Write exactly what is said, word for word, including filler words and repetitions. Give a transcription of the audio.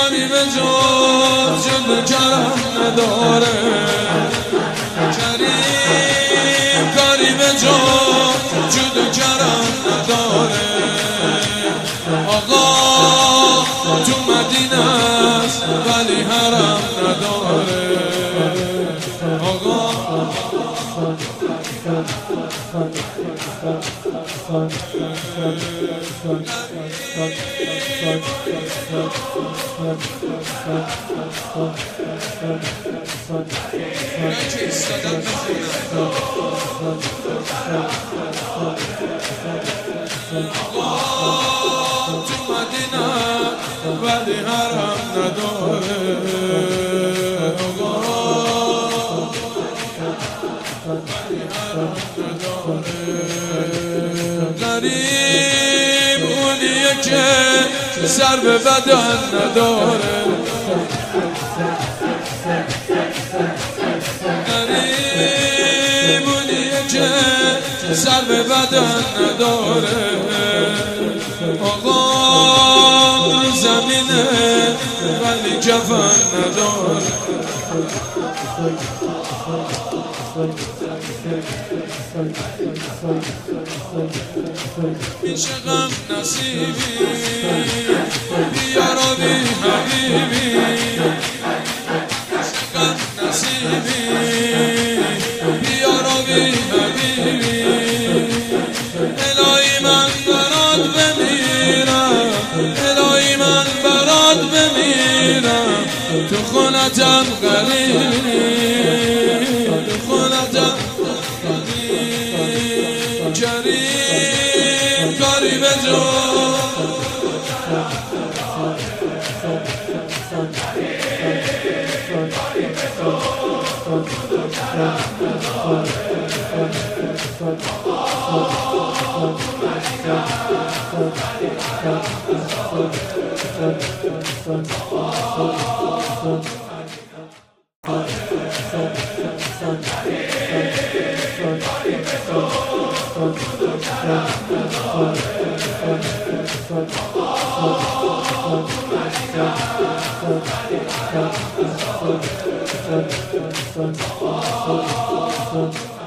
کریم جز جود کرم نداره، کریم کریم جز جود کرم نداره. آقا تو مدینه است ولی حرم نداره. آقا تو مدینه ولی حرم نداره. غریب اونیه که سر به بدن نداره، غریب اونیه که سر به بدن نداره. آقا زمینه ولی کفن نداره. میشه غم نصیبی بیارا بی حبیبی، میشه غم نصیبی بیارا بی حبیبی. الهی من برات بمیرم، الهی من برات بمیرم، تو خونتم غریبی، تو خونتم کریم کریم جز Thank you.